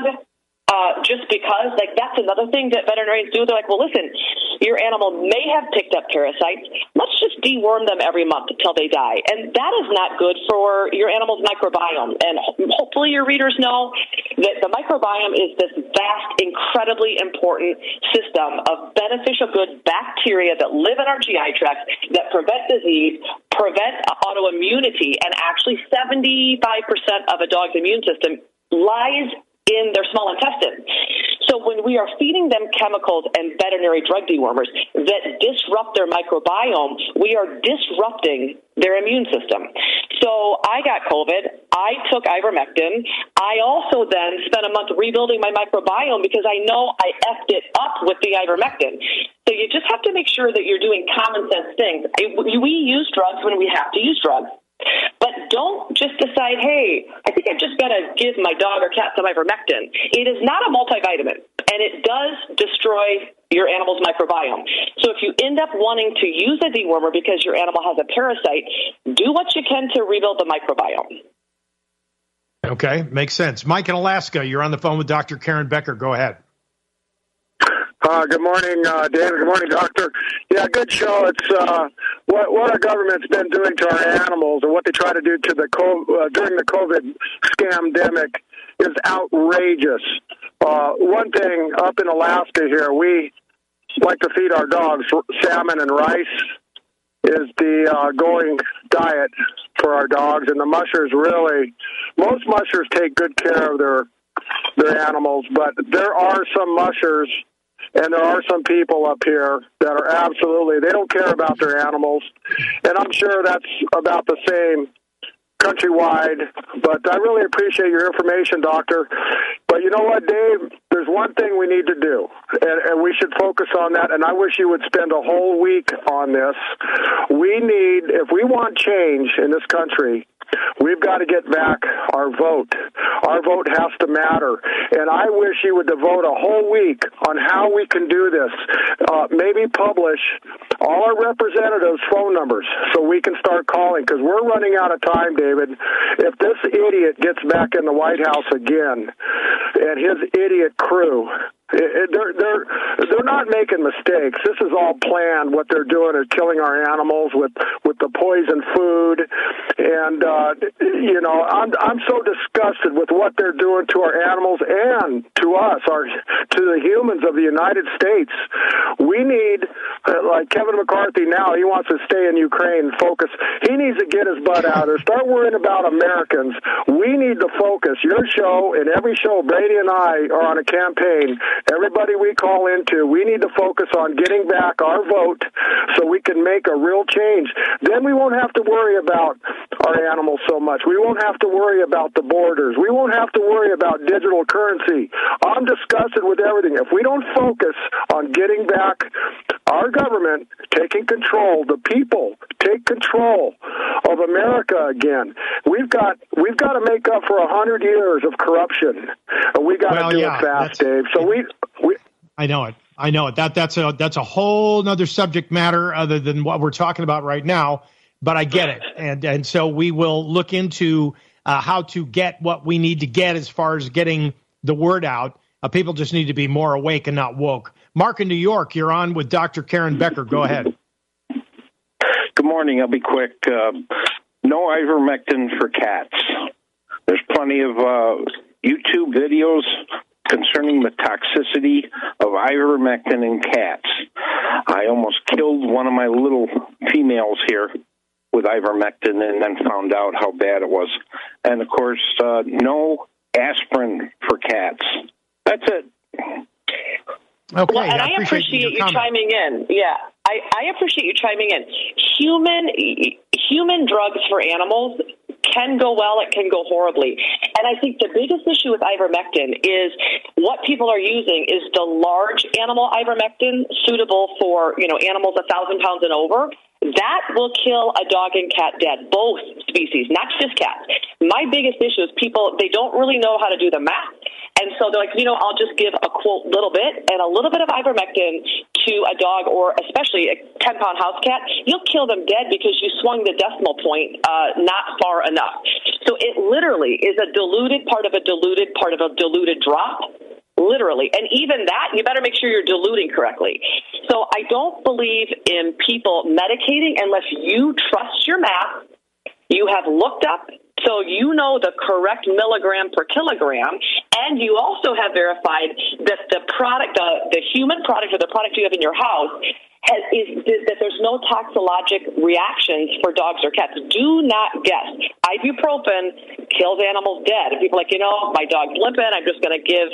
just because, like, that's another thing that veterinarians do. They're like, well, listen, your animal may have picked up parasites. Let's just deworm them every month until they die. And that is not good for your animal's microbiome. And hopefully your readers know that the microbiome is this vast, incredibly important system of beneficial good bacteria that live in our GI tract that prevent disease, prevent autoimmunity, and actually 75% of a dog's immune system lies in their small intestine. So when we are feeding them chemicals and veterinary drug dewormers that disrupt their microbiome, we are disrupting their immune system. So I got COVID. I took ivermectin. I also then spent a month rebuilding my microbiome because I know I effed it up with the ivermectin. So you just have to make sure that you're doing common sense things. We use drugs when we have to use drugs. But don't just decide, hey, I think I've just got to give my dog or cat some ivermectin. It is not a multivitamin, and it does destroy your animal's microbiome. So if you end up wanting to use a dewormer because your animal has a parasite, do what you can to rebuild the microbiome. Okay, makes sense. Mike in Alaska, you're on the phone with Dr. Karen Becker. Go ahead. Good morning, David. Good morning, Doctor. Yeah, good show. It's what our government's been doing to our animals and what they try to do to during the COVID scamdemic is outrageous. One thing up in Alaska here, we like to feed our dogs salmon and rice is the going diet for our dogs, and the mushers most mushers take good care of their animals, but there are some mushers. And there are some people up here that are they don't care about their animals. And I'm sure that's about the same countrywide. But I really appreciate your information, Doctor. But you know what, Dave? There's one thing we need to do, and we should focus on that. And I wish you would spend a whole week on this. If we want change in this country, we've got to get back our vote. Our vote has to matter. And I wish you would devote a whole week on how we can do this. Maybe publish all our representatives' phone numbers so we can start calling, because we're running out of time, David. If this idiot gets back in the White House again and his idiot crew, they're not making mistakes. This is all planned. What they're doing is killing our animals with the poison food, and I'm so disgusted with what they're doing to our animals and to us, to the humans of the United States. We need, like Kevin McCarthy now, he wants to stay in Ukraine and focus. He needs to get his butt out there. Start worrying about Americans. We need to focus. Your show and every show, Brady and I are on a campaign everybody we call into, we need to focus on getting back our vote so we can make a real change. Then we won't have to worry about our animals so much. We won't have to worry about the borders. We won't have to worry about digital currency. I'm disgusted with everything. If we don't focus on getting back our government, taking control, the people take control of America again, we've got to make up for 100 years of corruption. And we got to do it fast, Dave. So we I know it. That's a whole nother subject matter other than what we're talking about right now. But I get it, and so we will look into how to get what we need to get as far as getting the word out. People just need to be more awake and not woke. Mark in New York, you're on with Dr. Karen Becker. Go ahead. Good morning. I'll be quick. No ivermectin for cats. There's plenty of YouTube videos concerning the toxicity of ivermectin in cats. I almost killed one of my little females here with ivermectin and then found out how bad it was. And, of course, no aspirin for cats. That's it. Okay, well, and I appreciate you chiming in. Yeah, I appreciate you chiming in. Human drugs for animals can go well, it can go horribly. And I think the biggest issue with ivermectin is what people are using is the large animal ivermectin suitable for, animals 1,000 pounds and over. That will kill a dog and cat dead, both species, not just cats. My biggest issue is people, they don't really know how to do the math. And so they're like, I'll just give a quote little bit and a little bit of ivermectin to a dog or especially a 10-pound house cat. You'll kill them dead because you swung the decimal point not far enough. So it literally is a diluted part of a diluted part of a diluted drop. Literally. And even that, you better make sure you're diluting correctly. So I don't believe in people medicating unless you trust your math, you have looked up, so you know the correct milligram per kilogram, and you also have verified that the product, the human product or the product you have in your house that there's no toxicologic reactions for dogs or cats. Do not guess. Ibuprofen kills animals dead. And people are like, my dog's limping, I'm just going to give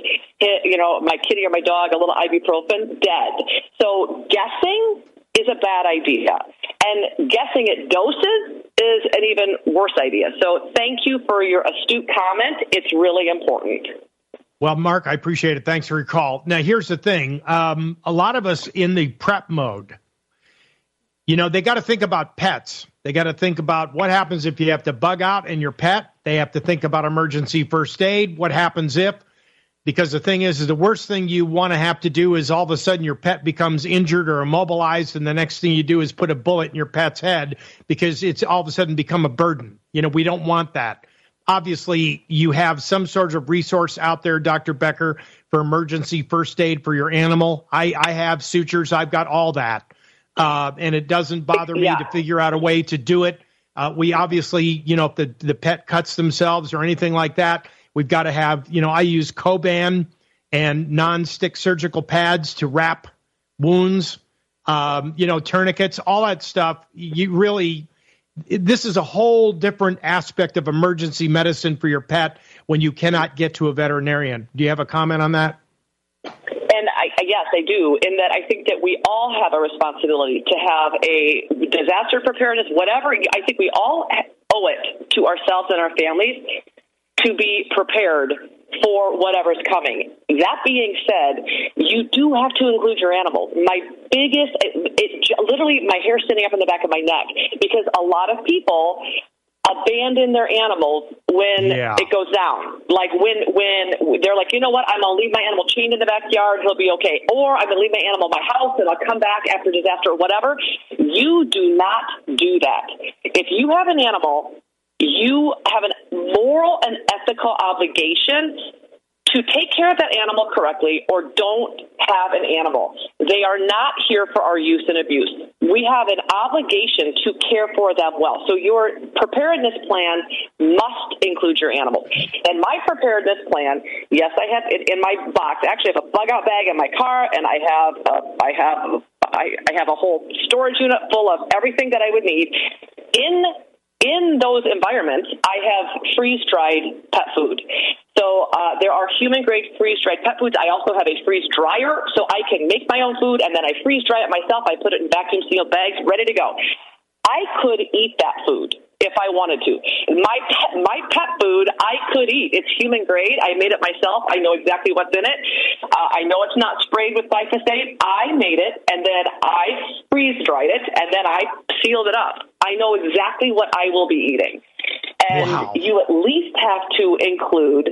my kitty or my dog a little ibuprofen, dead. So guessing is a bad idea. And guessing at doses is an even worse idea. So thank you for your astute comment. It's really important. Well, Mark, I appreciate it. Thanks for your call. Now, here's the thing. A lot of us in the prep mode, they got to think about pets. They got to think about what happens if you have to bug out in your pet. They have to think about emergency first aid. What happens if? Because the thing is the worst thing you want to have to do is all of a sudden your pet becomes injured or immobilized, and the next thing you do is put a bullet in your pet's head because it's all of a sudden become a burden. We don't want that. Obviously, you have some sort of resource out there, Dr. Becker, for emergency first aid for your animal. I have sutures. I've got all that. And it doesn't bother me to figure out a way to do it. We obviously, if the pet cuts themselves or anything like that, we've got to have, I use Coban and non-stick surgical pads to wrap wounds, tourniquets, all that stuff. This is a whole different aspect of emergency medicine for your pet when you cannot get to a veterinarian. Do you have a comment on that? And yes, I do, in that I think that we all have a responsibility to have a disaster preparedness, whatever. I think we all owe it to ourselves and our families to be prepared for whatever's coming. That being said, you do have to include your animals. Literally my hair standing up in the back of my neck, because a lot of people abandon their animals when it goes down. Like when they're like, I'm going to leave my animal chained in the backyard, he'll be okay. Or I'm going to leave my animal in my house and I'll come back after disaster or whatever. You do not do that. If you have an animal, you have a moral and ethical obligation to take care of that animal correctly, or don't have an animal. They are not here for our use and abuse. We have an obligation to care for them well. So your preparedness plan must include your animals. And my preparedness plan, yes, I have it in my box. Actually, I have a bug out bag in my car, and I have a whole storage unit full of everything that I would need. In those environments, I have freeze-dried pet food. So So there are human-grade freeze-dried pet foods. I also have a freeze dryer, so I can make my own food, and then I freeze-dry it myself. I put it in vacuum-sealed bags, ready to go. I could eat that food if I wanted to. My pet food, I could eat. It's human grade. I made it myself. I know exactly what's in it. I know it's not sprayed with glyphosate. I made it, and then I freeze-dried it, and then I sealed it up. I know exactly what I will be eating. And you at least have to include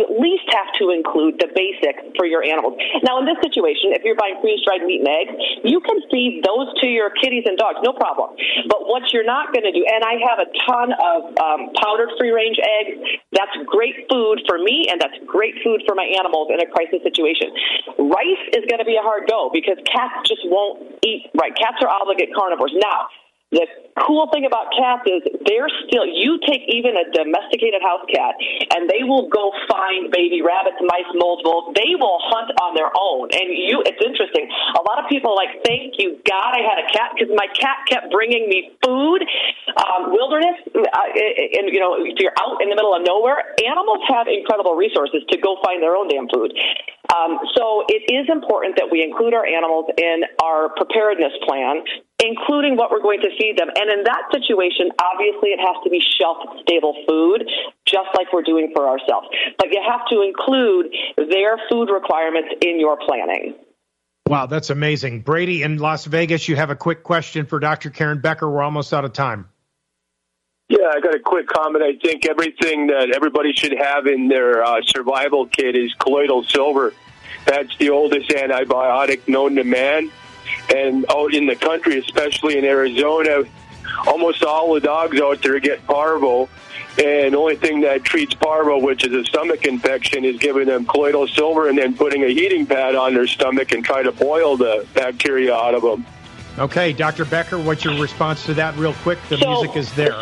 the basics for your animals. Now, in this situation, if you're buying freeze-dried meat and eggs, you can feed those to your kitties and dogs, no problem. But what you're not going to do, and I have a ton of powdered free-range eggs. That's great food for me, and that's great food for my animals in a crisis situation. Rice is going to be a hard go because cats just won't eat right. Cats are obligate carnivores. Now, the cool thing about cats is you take even a domesticated house cat, and they will go find baby rabbits, mice, moles. They will hunt on their own. And it's interesting. A lot of people are like, thank you, God, I had a cat, because my cat kept bringing me food. Wilderness, and if you're out in the middle of nowhere, animals have incredible resources to go find their own damn food. So it is important that we include our animals in our preparedness plan, including what we're going to feed them. And in that situation, obviously it has to be shelf-stable food, just like we're doing for ourselves. But you have to include their food requirements in your planning. Wow, that's amazing. Brady, in Las Vegas, you have a quick question for Dr. Karen Becker. We're almost out of time. Yeah, I got a quick comment. I think everything that everybody should have in their survival kit is colloidal silver. That's the oldest antibiotic known to man. And out in the country, especially in Arizona, almost all the dogs out there get parvo. And the only thing that treats parvo, which is a stomach infection, is giving them colloidal silver and then putting a heating pad on their stomach and try to boil the bacteria out of them. Okay, Dr. Becker, what's your response to that real quick? The music is there.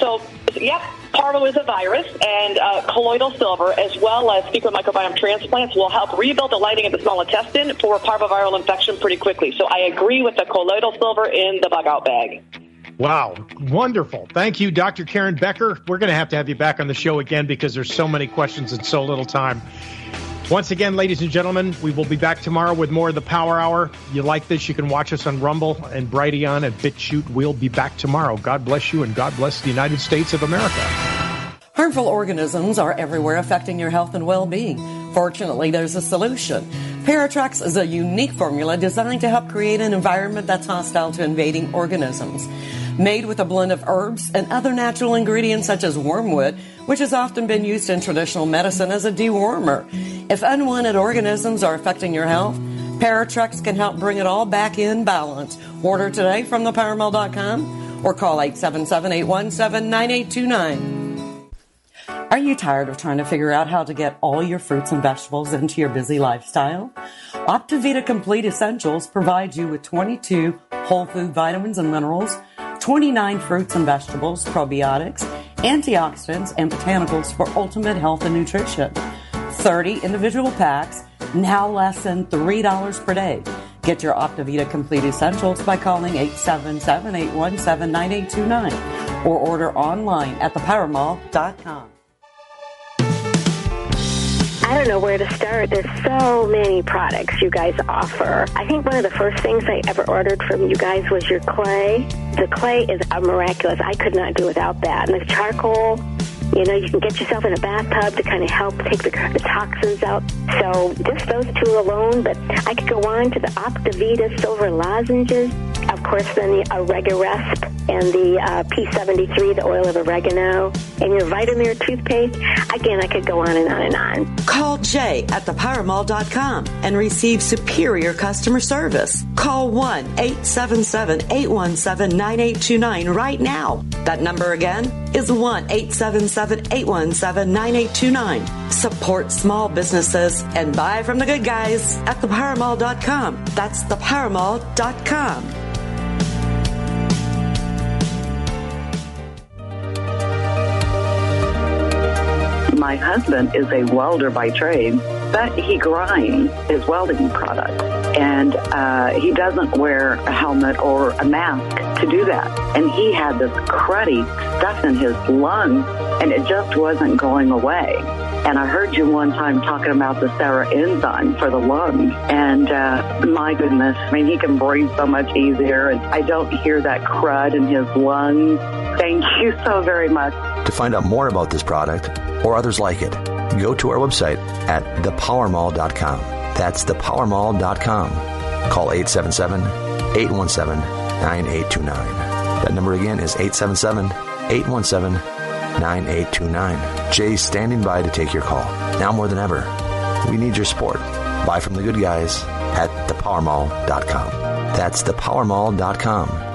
Parvo is a virus, and colloidal silver, as well as fecal microbiome transplants, will help rebuild the lining of the small intestine for parvoviral infection pretty quickly. So I agree with the colloidal silver in the bug-out bag. Wow, wonderful. Thank you, Dr. Karen Becker. We're going to have you back on the show again because there's so many questions and so little time. Once again, ladies and gentlemen, we will be back tomorrow with more of the Power Hour. You like this, you can watch us on Rumble and Brighteon and BitChute. We'll be back tomorrow. God bless you, and God bless the United States of America. Harmful organisms are everywhere, affecting your health and well-being. Fortunately, there's a solution. Paratrex is a unique formula designed to help create an environment that's hostile to invading organisms. Made with a blend of herbs and other natural ingredients such as wormwood, which has often been used in traditional medicine as a dewormer. If unwanted organisms are affecting your health, Paratrex can help bring it all back in balance. Order today from thepowermall.com or call 877-817-9829. Are you tired of trying to figure out how to get all your fruits and vegetables into your busy lifestyle? Optivita Complete Essentials provides you with 22 whole food vitamins and minerals, 29 fruits and vegetables, probiotics, antioxidants, and botanicals for ultimate health and nutrition. 30 individual packs, now less than $3 per day. Get your Optivita Complete Essentials by calling 877-817-9829 or order online at thepowermall.com. I don't know where to start. There's so many products you guys offer. I think one of the first things I ever ordered from you guys was your clay. The clay is miraculous. I could not do without that. And the charcoal, you can get yourself in a bathtub to kind of help take the toxins out. So just those two alone, but I could go on to the Optivita Silver Lozenges. Of course, then the Oregaresp and the P73, the oil of oregano, and your Vitamir toothpaste. Again, I could go on and on and on. Call Jay at thepowermall.com and receive superior customer service. Call 1-877-817-9829 right now. That number again is 1-877-817-9829. Support small businesses and buy from the good guys at thepowermall.com. That's thepowermall.com. My husband is a welder by trade, but he grinds his welding product. And he doesn't wear a helmet or a mask to do that. And he had this cruddy stuff in his lungs, and it just wasn't going away. And I heard you one time talking about the Sarah enzyme for the lungs. And my goodness, I mean, he can breathe so much easier. And I don't hear that crud in his lungs. Thank you so very much. To find out more about this product or others like it, go to our website at thepowermall.com. That's thepowermall.com. Call 877-817-9829. That number again is 877-817-9829. Jay's standing by to take your call. Now more than ever, we need your support. Buy from the good guys at thepowermall.com. That's thepowermall.com.